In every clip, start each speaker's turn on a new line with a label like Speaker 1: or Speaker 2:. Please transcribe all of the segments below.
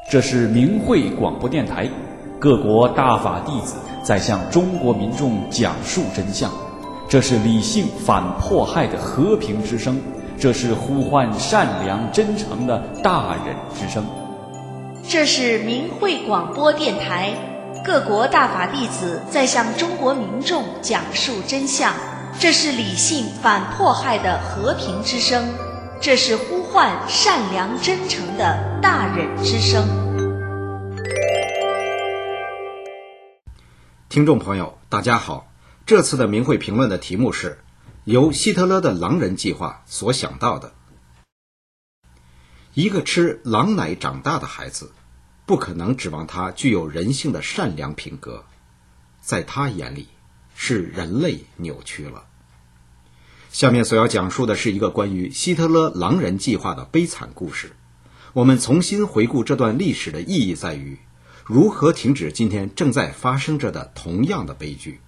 Speaker 1: 这是明慧广播电台，各国大法弟子在向中国民众讲述真相。这是理性反迫害的和平之声，这是呼唤善良真诚的大忍之声。
Speaker 2: 这是明慧广播电台，各国大法弟子在向中国民众讲述真相。这是理性反迫害的和平之声，这是呼唤善良真诚的大忍之声。
Speaker 3: 听众朋友大家好，这次的明慧评论的题目是由希特勒的狼人计划所想到的。一个吃狼奶长大的孩子，不可能指望他具有人性的善良品格，在他眼里是人类扭曲了。下面所要讲述的是一个关于希特勒狼人计划的悲惨故事。我们重新回顾这段历史的意义在于，如何停止今天正在发生着的同样的悲剧。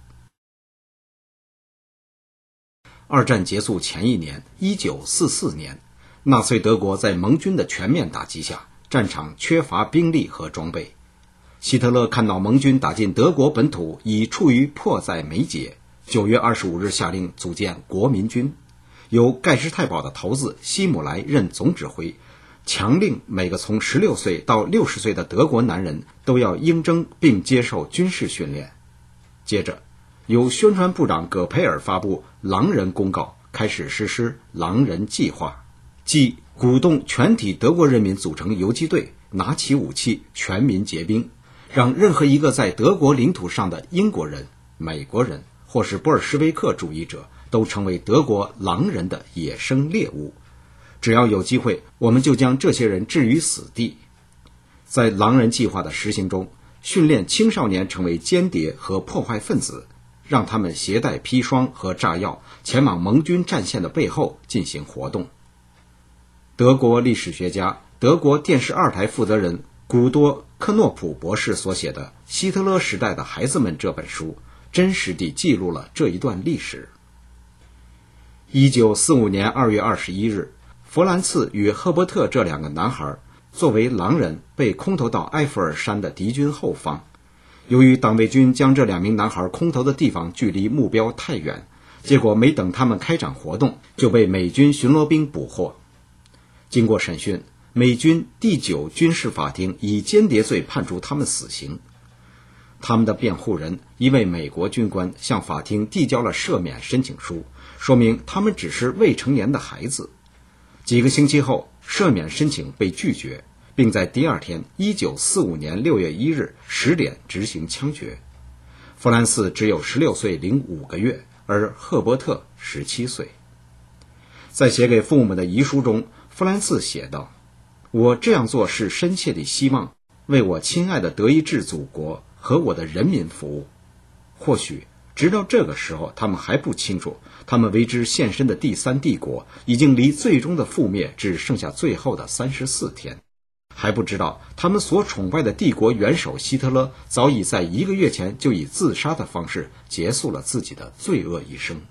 Speaker 3: 二战结束前一年1944年，纳粹德国在盟军的全面打击下，战场缺乏兵力和装备。希特勒看到盟军打进德国本土已处于迫在眉睫，9月25日下令组建国民军，由盖世太保的头子希姆莱任总指挥，强令每个从16岁到60岁的德国男人都要应征并接受军事训练。接着由宣传部长葛培尔发布狼人公告，开始实施狼人计划，即鼓动全体德国人民组成游击队，拿起武器，全民结兵，让任何一个在德国领土上的英国人、美国人或是布尔什维克主义者都成为德国狼人的野生猎物。只要有机会，我们就将这些人置于死地。在狼人计划的实行中，训练青少年成为间谍和破坏分子，让他们携带砒霜和炸药前往盟军战线的背后进行活动。德国历史学家、德国电视2台负责人古多·克诺普博士所写的《希特勒时代的孩子们》这本书，真实地记录了这一段历史。1945年2月21日，弗兰茨与赫伯特这2个男孩作为狼人被空投到埃弗尔山的敌军后方。由于党卫军将这2名男孩空投的地方距离目标太远，结果没等他们开展活动，就被美军巡逻兵捕获。经过审讯，美军第9军事法庭以间谍罪判处他们死刑。他们的辩护人，一位美国军官，向法庭递交了赦免申请书，说明他们只是未成年的孩子。几个星期后，赦免申请被拒绝，并在第2天1945年6月1日10点执行枪决。弗兰茨只有16岁零5个月，而赫伯特17岁。在写给父母的遗书中，弗兰茨写道：我这样做是深切地希望为我亲爱的德意志祖国和我的人民服务。或许直到这个时候，他们还不清楚，他们为之献身的第3帝国已经离最终的覆灭只剩下最后的34天，还不知道他们所崇拜的帝国元首希特勒早已在1个月前就以自杀的方式结束了自己的罪恶一生。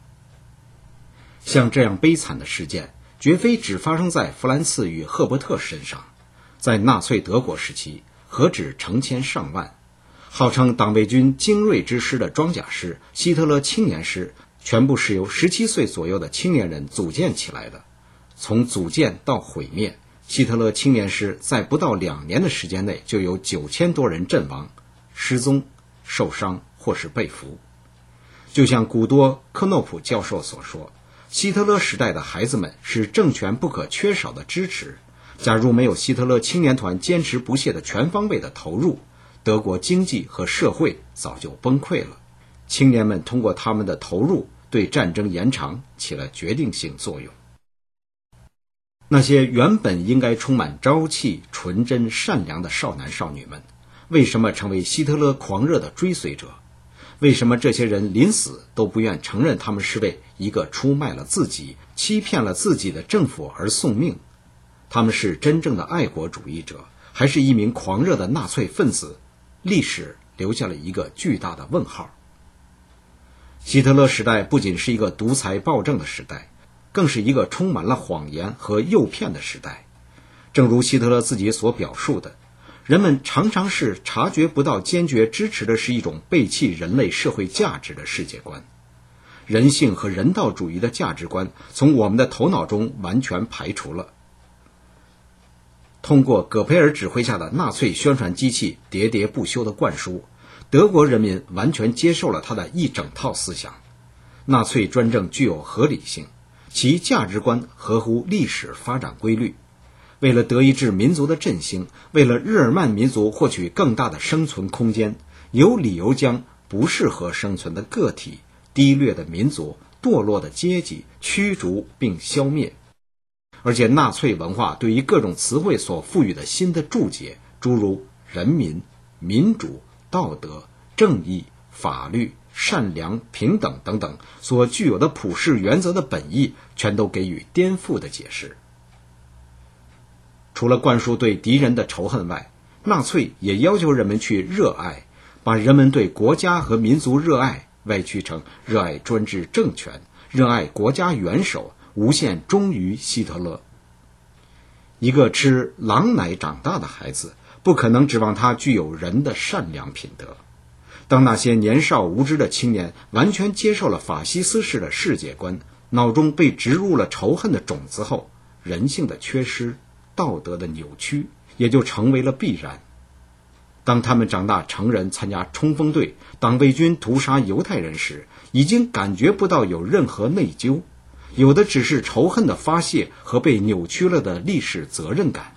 Speaker 3: 像这样悲惨的事件绝非只发生在弗兰茨与赫伯特身上，在纳粹德国时期何止成千上万。号称党卫军精锐之师的装甲师、希特勒青年师，全部是由17岁左右的青年人组建起来的。从组建到毁灭，希特勒青年师在不到2年的时间内就有9000多人阵亡、失踪、受伤或是被俘。就像古多·科诺普教授所说，希特勒时代的孩子们是政权不可缺少的支持。假如没有希特勒青年团坚持不懈的全方位的投入，德国经济和社会早就崩溃了。青年们通过他们的投入，对战争延长起了决定性作用。那些原本应该充满朝气、纯真、善良的少男少女们，为什么成为希特勒狂热的追随者？为什么这些人临死都不愿承认他们是为一个出卖了自己、欺骗了自己的政府而送命？他们是真正的爱国主义者，还是一名狂热的纳粹分子？历史留下了一个巨大的问号。希特勒时代不仅是一个独裁暴政的时代，更是一个充满了谎言和诱骗的时代。正如希特勒自己所表述的， 人们常常是察觉不到坚决支持的是一种背弃人类社会价值的世界观。人性和人道主义的价值观从我们的头脑中完全排除了。通过戈培尔指挥下的纳粹宣传机器喋喋不休的灌输，德国人民完全接受了他的一整套思想。纳粹专政具有合理性，其价值观合乎历史发展规律。为了德意志民族的振兴，为了日耳曼民族获取更大的生存空间，有理由将不适合生存的个体、低劣的民族、堕落的阶级驱逐并消灭。而且纳粹文化对于各种词汇所赋予的新的注解，诸如人民、民主、道德、正义、法律、善良、平等等等所具有的普世原则的本意，全都给予颠覆的解释。除了灌输对敌人的仇恨外，纳粹也要求人们去热爱，把人们对国家和民族热爱歪曲成热爱专制政权、热爱国家元首，无限忠于希特勒。一个吃狼奶长大的孩子，不可能指望他具有人的善良品德。当那些年少无知的青年完全接受了法西斯式的世界观，脑中被植入了仇恨的种子后，人性的缺失、道德的扭曲也就成为了必然。当他们长大成人，参加冲锋队、党卫军屠杀犹太人时，已经感觉不到有任何内疚，有的只是仇恨的发泄和被扭曲了的历史责任感。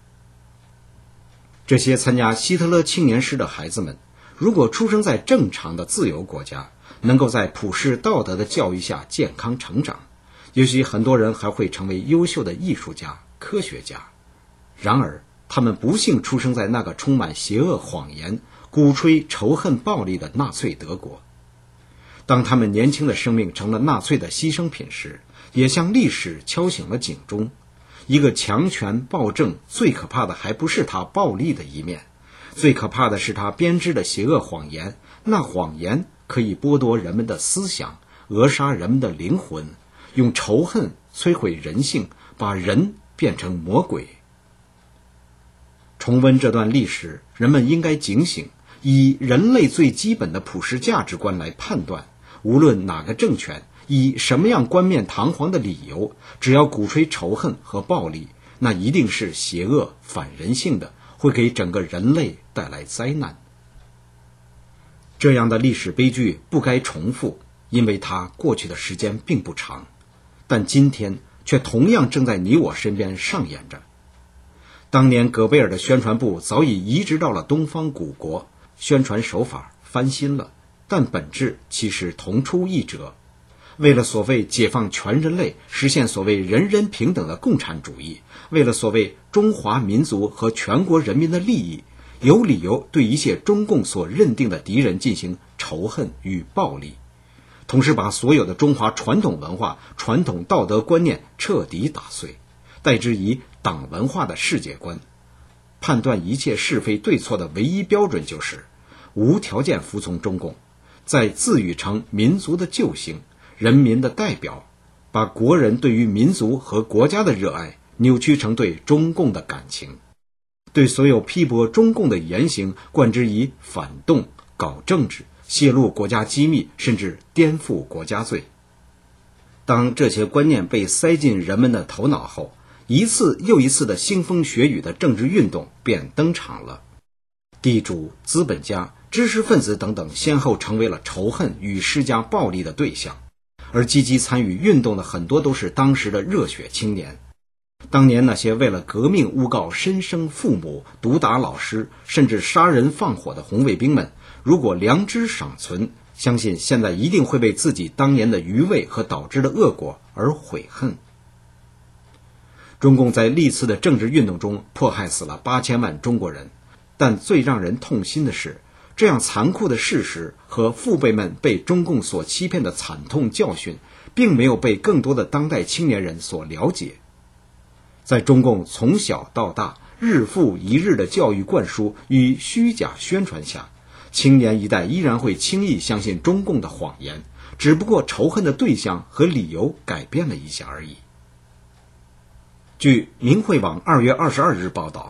Speaker 3: 这些参加希特勒青年师的孩子们，如果出生在正常的自由国家，能够在普世道德的教育下健康成长，也许很多人还会成为优秀的艺术家、科学家。然而他们不幸出生在那个充满邪恶谎言、鼓吹仇恨暴力的纳粹德国。当他们年轻的生命成了纳粹的牺牲品时，也向历史敲醒了警钟。一个强权暴政最可怕的还不是他暴力的一面，最可怕的是他编织的邪恶谎言。那谎言可以剥夺人们的思想，扼杀人们的灵魂，用仇恨摧毁人性，把人变成魔鬼。重温这段历史，人们应该警醒，以人类最基本的普世价值观来判断，无论哪个政权以什么样冠冕堂皇的理由，只要鼓吹仇恨和暴力，那一定是邪恶反人性的，会给整个人类带来灾难。这样的历史悲剧不该重复，因为它过去的时间并不长，但今天却同样正在你我身边上演着。当年戈贝尔的宣传部早已移植到了东方古国，宣传手法翻新了，但本质其实同出一辙。为了所谓解放全人类，实现所谓人人平等的共产主义，为了所谓中华民族和全国人民的利益，有理由对一切中共所认定的敌人进行仇恨与暴力，同时把所有的中华传统文化、传统道德观念彻底打碎，代之以党文化的世界观。判断一切是非对错的唯一标准就是无条件服从中共，在自诩成民族的救星、人民的代表，把国人对于民族和国家的热爱扭曲成对中共的感情，对所有批驳中共的言行冠之以反动、搞政治、泄露国家机密，甚至颠覆国家罪。当这些观念被塞进人们的头脑后，一次又一次的腥风血雨的政治运动便登场了。地主、资本家、知识分子等等先后成为了仇恨与施加暴力的对象，而积极参与运动的很多都是当时的热血青年。当年那些为了革命诬告身生父母、毒打老师，甚至杀人放火的红卫兵们，如果良知尚存，相信现在一定会为自己当年的愚昧和导致的恶果而悔恨。中共在历次的政治运动中迫害死了8000万中国人，但最让人痛心的是，这样残酷的事实和父辈们被中共所欺骗的惨痛教训，并没有被更多的当代青年人所了解。在中共从小到大日复一日的教育灌输与虚假宣传下，青年一代依然会轻易相信中共的谎言，只不过仇恨的对象和理由改变了一下而已。据明慧网2月22日报道，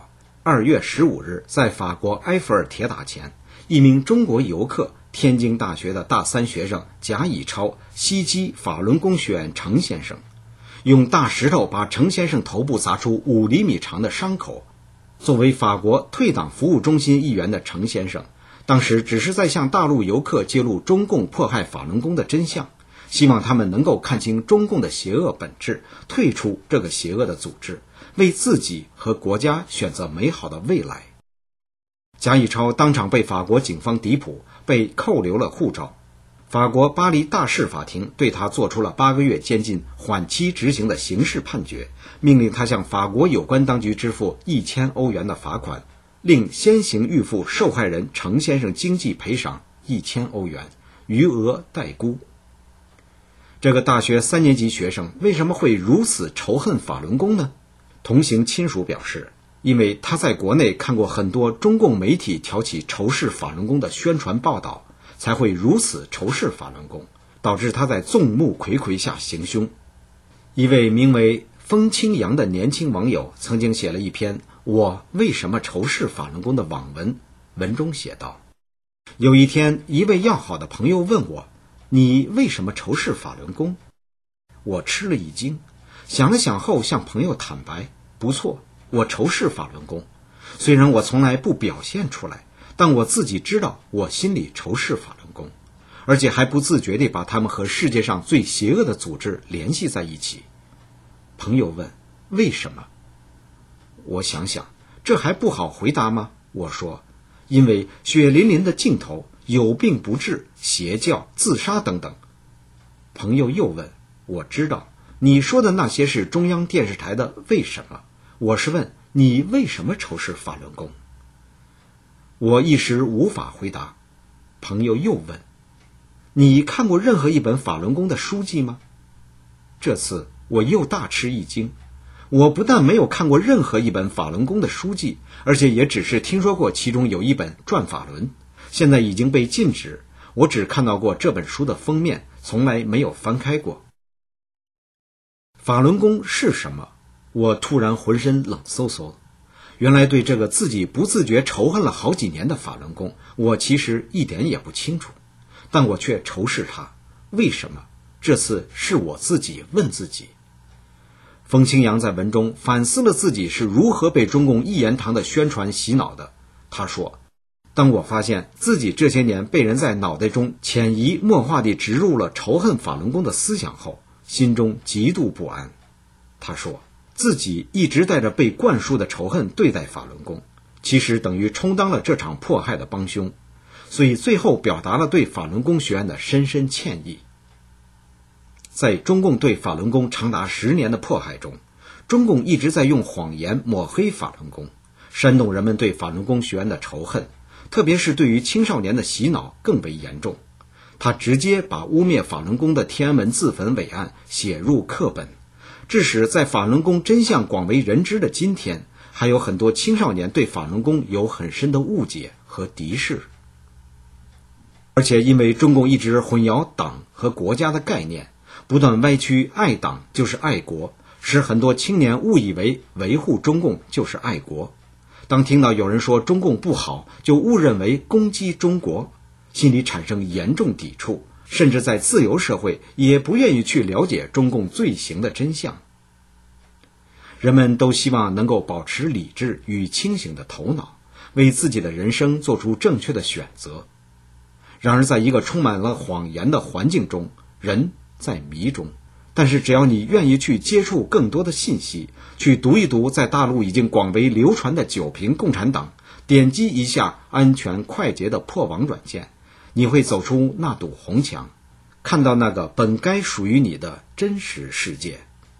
Speaker 3: 2月15日，在法国埃菲尔铁塔前，一名中国游客，天津大学的大3学生贾以超袭击法轮功学员程先生，用大石头把程先生头部砸出5厘米长的伤口。作为法国退党服务中心一员的程先生，当时只是在向大陆游客揭露中共迫害法轮功的真相，希望他们能够看清中共的邪恶本质，退出这个邪恶的组织，为自己和国家选择美好的未来。贾以超当场被法国警方逮捕，被扣留了护照。法国巴黎大市法庭对他做出了8个月监禁缓期执行的刑事判决，命令他向法国有关当局支付1000欧元的罚款，另先行预付受害人程先生经济赔偿1000欧元，余额待估。这个大学3年级学生为什么会如此仇恨法轮功呢？同行亲属表示，因为他在国内看过很多中共媒体挑起仇视法轮功的宣传报道，才会如此仇视法轮功，导致他在众目睽睽下行凶。一位名为风清扬的年轻网友曾经写了一篇我为什么仇视法轮功的网文，文中写道，有一天一位要好的朋友问我，你为什么仇视法轮功？我吃了一惊，想了想后向朋友坦白，不错，我仇视法轮功，虽然我从来不表现出来，但我自己知道我心里仇视法轮功，而且还不自觉地把他们和世界上最邪恶的组织联系在一起。朋友问，为什么？我想想，这还不好回答吗？我说，因为血淋淋的镜头，有病不治，邪教、自杀等等。朋友又问，我知道你说的那些是中央电视台的为什么，我是问你为什么仇视法轮功？我一时无法回答。朋友又问，你看过任何一本法轮功的书籍吗？这次我又大吃一惊，我不但没有看过任何一本法轮功的书籍，而且也只是听说过其中有一本《转法轮》，现在已经被禁止，我只看到过这本书的封面，从来没有翻开过。法轮功是什么？我突然浑身冷飕飕。原来对这个自己不自觉仇恨了好几年的法轮功，我其实一点也不清楚，但我却仇视它。为什么？这次是我自己问自己。风清扬在文中反思了自己是如何被中共一言堂的宣传洗脑的。他说，当我发现自己这些年被人在脑袋中潜移默化地植入了仇恨法轮功的思想后，心中极度不安。他说，自己一直带着被灌输的仇恨对待法轮功，其实等于充当了这场迫害的帮凶，所以最后表达了对法轮功学员的深深歉意。在中共对法轮功长达10年的迫害中，中共一直在用谎言抹黑法轮功，煽动人们对法轮功学员的仇恨，特别是对于青少年的洗脑更为严重。他直接把污蔑法轮功的天安门自焚伟案写入课本，致使在法轮功真相广为人知的今天，还有很多青少年对法轮功有很深的误解和敌视。而且因为中共一直混淆党和国家的概念，不断歪曲爱党就是爱国，使很多青年误以为维护中共就是爱国。当听到有人说中共不好，就误认为攻击中国，心里产生严重抵触，甚至在自由社会也不愿意去了解中共罪行的真相。人们都希望能够保持理智与清醒的头脑，为自己的人生做出正确的选择。然而在一个充满了谎言的环境中，人在迷中，但是只要你愿意去接触更多的信息，去读一读在大陆已经广为流传的九评共产党，点击一下安全快捷的破网软件，你会走出那堵红墙，看到那个本该属于你的真实世界。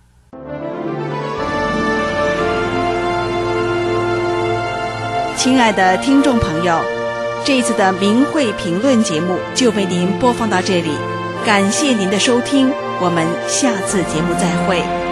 Speaker 4: 亲爱的听众朋友，这一次的明慧评论节目就为您播放到这里，感谢您的收听，我们下次节目再会。